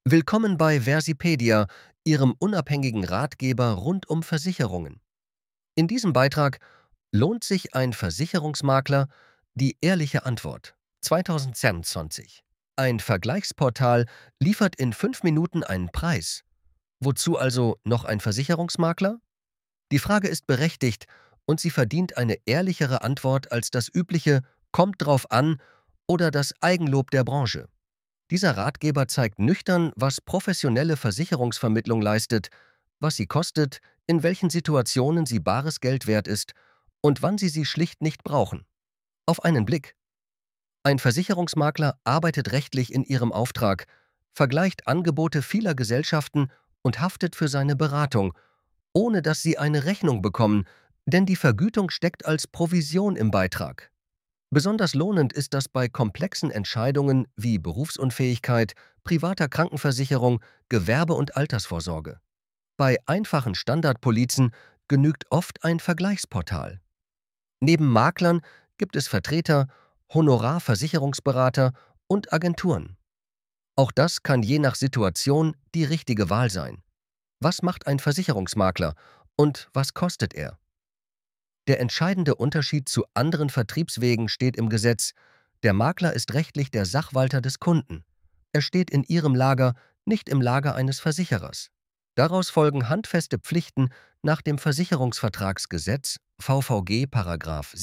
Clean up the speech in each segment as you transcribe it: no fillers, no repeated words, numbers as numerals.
Willkommen bei Versipedia, Ihrem unabhängigen Ratgeber rund um Versicherungen. In diesem Beitrag lohnt sich ein Versicherungsmakler? Die ehrliche Antwort 2022. Ein Vergleichsportal liefert in 5 Minuten einen Preis. Wozu also noch ein Versicherungsmakler? Die Frage ist berechtigt und sie verdient eine ehrlichere Antwort als das übliche „Kommt drauf an" oder das Eigenlob der Branche. Dieser Ratgeber zeigt nüchtern, was professionelle Versicherungsvermittlung leistet, was sie kostet, in welchen Situationen sie bares Geld wert ist und wann Sie sie schlicht nicht brauchen. Auf einen Blick. Ein Versicherungsmakler arbeitet rechtlich in Ihrem Auftrag, vergleicht Angebote vieler Gesellschaften und haftet für seine Beratung, ohne dass Sie eine Rechnung bekommen, denn die Vergütung steckt als Provision im Beitrag. Besonders lohnend ist das bei komplexen Entscheidungen wie Berufsunfähigkeit, privater Krankenversicherung, Gewerbe- und Altersvorsorge. Bei einfachen Standardpolizen genügt oft ein Vergleichsportal. Neben Maklern gibt es Vertreter, Honorarversicherungsberater und Agenturen. Auch das kann je nach Situation die richtige Wahl sein. Was macht ein Versicherungsmakler und was kostet er? Der entscheidende Unterschied zu anderen Vertriebswegen steht im Gesetz: Der Makler ist rechtlich der Sachwalter des Kunden. Er steht in Ihrem Lager, nicht im Lager eines Versicherers. Daraus folgen handfeste Pflichten nach dem Versicherungsvertragsgesetz VVG §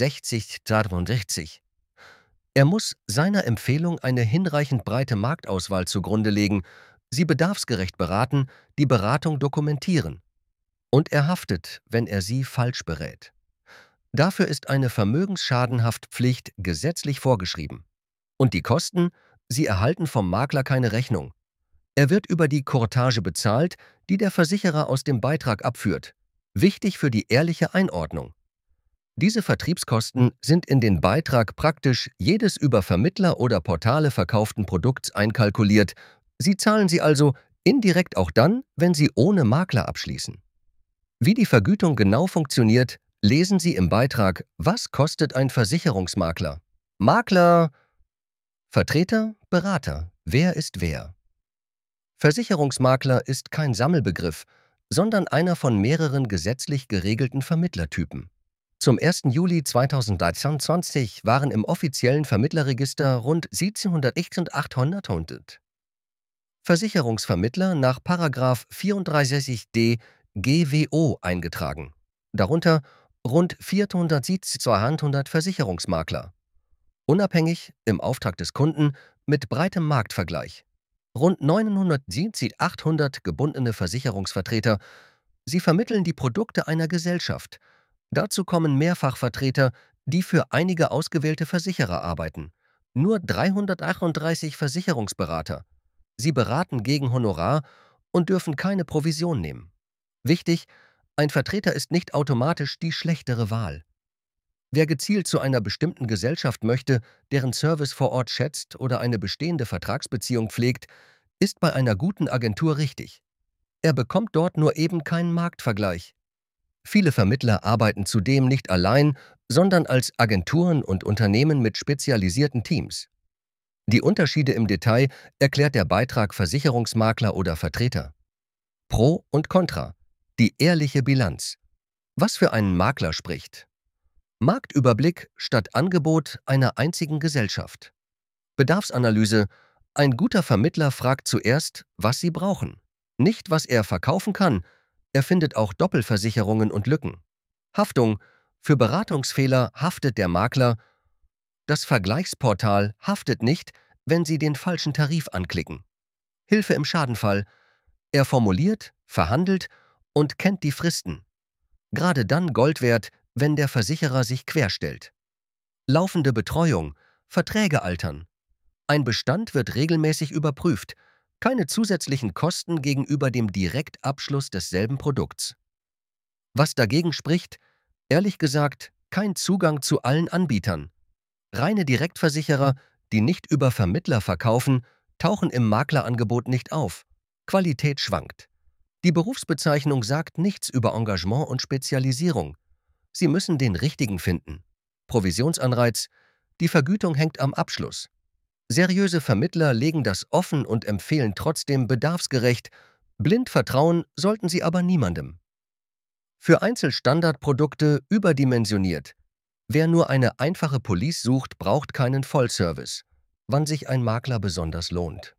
60 Er muss seiner Empfehlung eine hinreichend breite Marktauswahl zugrunde legen, sie bedarfsgerecht beraten, die Beratung dokumentieren. Und er haftet, wenn er sie falsch berät. Dafür ist eine Vermögensschadenhaftpflicht gesetzlich vorgeschrieben. Und die Kosten? Sie erhalten vom Makler keine Rechnung. Er wird über die Courtage bezahlt, die der Versicherer aus dem Beitrag abführt. Wichtig für die ehrliche Einordnung: Diese Vertriebskosten sind in den Beitrag praktisch jedes über Vermittler oder Portale verkauften Produkts einkalkuliert. Sie zahlen sie also indirekt auch dann, wenn Sie ohne Makler abschließen. Wie die Vergütung genau funktioniert, lesen Sie im Beitrag „Was kostet ein Versicherungsmakler?" Makler, Vertreter, Berater. Wer ist wer? Versicherungsmakler ist kein Sammelbegriff, sondern einer von mehreren gesetzlich geregelten Vermittlertypen. Zum 1. Juli 2023 waren im offiziellen Vermittlerregister rund 17.800 Versicherungsvermittler nach § 34d GWO eingetragen, darunter rund 470 Versicherungsmakler. Unabhängig, im Auftrag des Kunden, mit breitem Marktvergleich. Rund 970 gebundene Versicherungsvertreter. Sie vermitteln die Produkte einer Gesellschaft. Dazu kommen Mehrfachvertreter, die für einige ausgewählte Versicherer arbeiten. Nur 338 Versicherungsberater. Sie beraten gegen Honorar und dürfen keine Provision nehmen. Wichtig: Ein Vertreter ist nicht automatisch die schlechtere Wahl. Wer gezielt zu einer bestimmten Gesellschaft möchte, deren Service vor Ort schätzt oder eine bestehende Vertragsbeziehung pflegt, ist bei einer guten Agentur richtig. Er bekommt dort nur eben keinen Marktvergleich. Viele Vermittler arbeiten zudem nicht allein, sondern als Agenturen und Unternehmen mit spezialisierten Teams. Die Unterschiede im Detail erklärt der Beitrag Versicherungsmakler oder Vertreter. Pro und Contra. Die ehrliche Bilanz. Was für einen Makler spricht: Marktüberblick statt Angebot einer einzigen Gesellschaft. Bedarfsanalyse: Ein guter Vermittler fragt zuerst, was Sie brauchen. Nicht, was er verkaufen kann. Er findet auch Doppelversicherungen und Lücken. Haftung: Für Beratungsfehler haftet der Makler. Das Vergleichsportal haftet nicht, wenn Sie den falschen Tarif anklicken. Hilfe im Schadenfall: Er formuliert, verhandelt und kennt die Fristen. Gerade dann Gold wert, wenn der Versicherer sich querstellt. Laufende Betreuung: Verträge altern. Ein Bestand wird regelmäßig überprüft. Keine zusätzlichen Kosten gegenüber dem Direktabschluss desselben Produkts. Was dagegen spricht? Ehrlich gesagt, kein Zugang zu allen Anbietern. Reine Direktversicherer, die nicht über Vermittler verkaufen, tauchen im Maklerangebot nicht auf. Qualität schwankt. Die Berufsbezeichnung sagt nichts über Engagement und Spezialisierung. Sie müssen den richtigen finden. Provisionsanreiz: Die Vergütung hängt am Abschluss. Seriöse Vermittler legen das offen und empfehlen trotzdem bedarfsgerecht. Blind vertrauen sollten Sie aber niemandem. Für Einzelstandardprodukte überdimensioniert. Wer nur eine einfache Police sucht, braucht keinen Vollservice. Wann sich ein Makler besonders lohnt.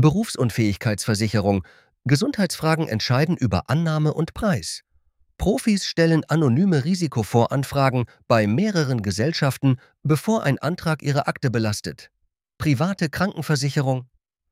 Berufsunfähigkeitsversicherung. Gesundheitsfragen entscheiden über Annahme und Preis. Profis stellen anonyme Risikovoranfragen bei mehreren Gesellschaften, bevor ein Antrag ihre Akte belastet. Private Krankenversicherung.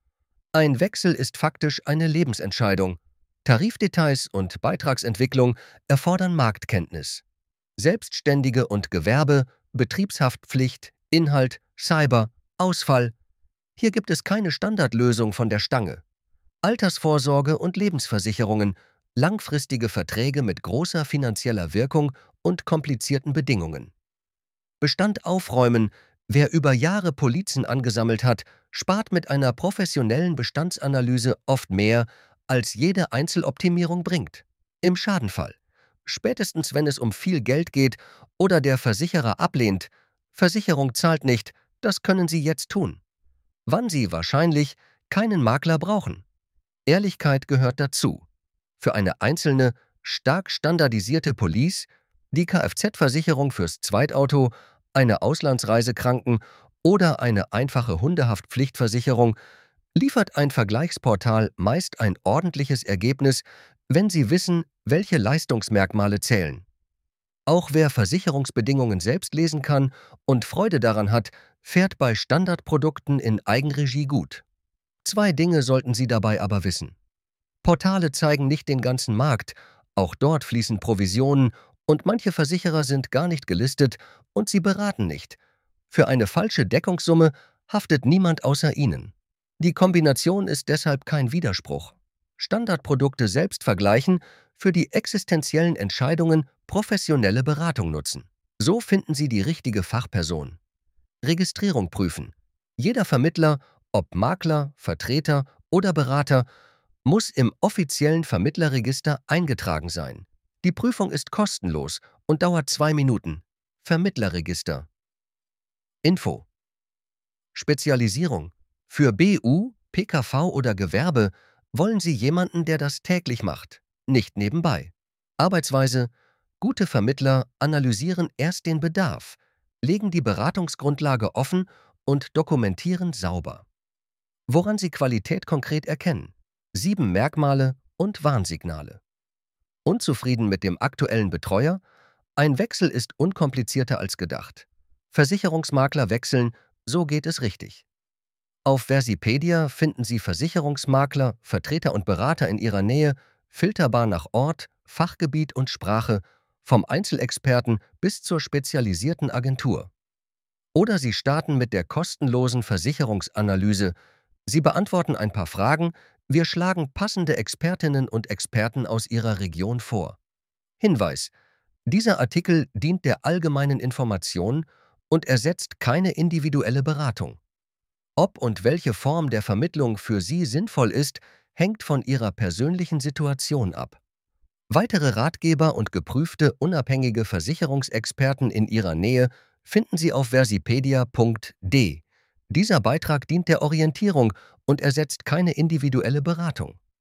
Ein Wechsel ist faktisch eine Lebensentscheidung. Tarifdetails und Beitragsentwicklung erfordern Marktkenntnis. Selbstständige und Gewerbe, Betriebshaftpflicht, Inhalt, Cyber, Ausfall. Hier gibt es keine Standardlösung von der Stange. Altersvorsorge und Lebensversicherungen, langfristige Verträge mit großer finanzieller Wirkung und komplizierten Bedingungen. Bestand aufräumen. Wer über Jahre Polizen angesammelt hat, spart mit einer professionellen Bestandsanalyse oft mehr, als jede Einzeloptimierung bringt. Im Schadenfall. Spätestens wenn es um viel Geld geht oder der Versicherer ablehnt, Versicherung zahlt nicht, das können Sie jetzt tun. Wann Sie wahrscheinlich keinen Makler brauchen. Ehrlichkeit gehört dazu. Für eine einzelne, stark standardisierte Police, die Kfz-Versicherung fürs Zweitauto, eine Auslandsreisekranken- oder eine einfache Hundehaftpflichtversicherung, liefert ein Vergleichsportal meist ein ordentliches Ergebnis, wenn Sie wissen, welche Leistungsmerkmale zählen. Auch wer Versicherungsbedingungen selbst lesen kann und Freude daran hat, fährt bei Standardprodukten in Eigenregie gut. Zwei Dinge sollten Sie dabei aber wissen. Portale zeigen nicht den ganzen Markt, auch dort fließen Provisionen und manche Versicherer sind gar nicht gelistet und sie beraten nicht. Für eine falsche Deckungssumme haftet niemand außer Ihnen. Die Kombination ist deshalb kein Widerspruch. Standardprodukte selbst vergleichen, für die existenziellen Entscheidungen professionelle Beratung nutzen. So finden Sie die richtige Fachperson. Registrierung prüfen. Jeder Vermittler, ob Makler, Vertreter oder Berater, muss im offiziellen Vermittlerregister eingetragen sein. Die Prüfung ist kostenlos und dauert 2 Minuten. Vermittlerregister. Info. Spezialisierung. Für BU, PKV oder Gewerbe wollen Sie jemanden, der das täglich macht, nicht nebenbei. Arbeitsweise. Gute Vermittler analysieren erst den Bedarf, legen die Beratungsgrundlage offen und dokumentieren sauber. Woran Sie Qualität konkret erkennen. 7 Merkmale und Warnsignale. Unzufrieden mit dem aktuellen Betreuer? Ein Wechsel ist unkomplizierter als gedacht. Versicherungsmakler wechseln, so geht es richtig. Auf Versipedia finden Sie Versicherungsmakler, Vertreter und Berater in Ihrer Nähe, filterbar nach Ort, Fachgebiet und Sprache, vom Einzelexperten bis zur spezialisierten Agentur. Oder Sie starten mit der kostenlosen Versicherungsanalyse. Sie beantworten ein paar Fragen, wir schlagen passende Expertinnen und Experten aus Ihrer Region vor. Hinweis: Dieser Artikel dient der allgemeinen Information und ersetzt keine individuelle Beratung. Ob und welche Form der Vermittlung für Sie sinnvoll ist, hängt von Ihrer persönlichen Situation ab. Weitere Ratgeber und geprüfte unabhängige Versicherungsexperten in Ihrer Nähe finden Sie auf versipedia.de. Dieser Beitrag dient der Orientierung und ersetzt keine individuelle Beratung.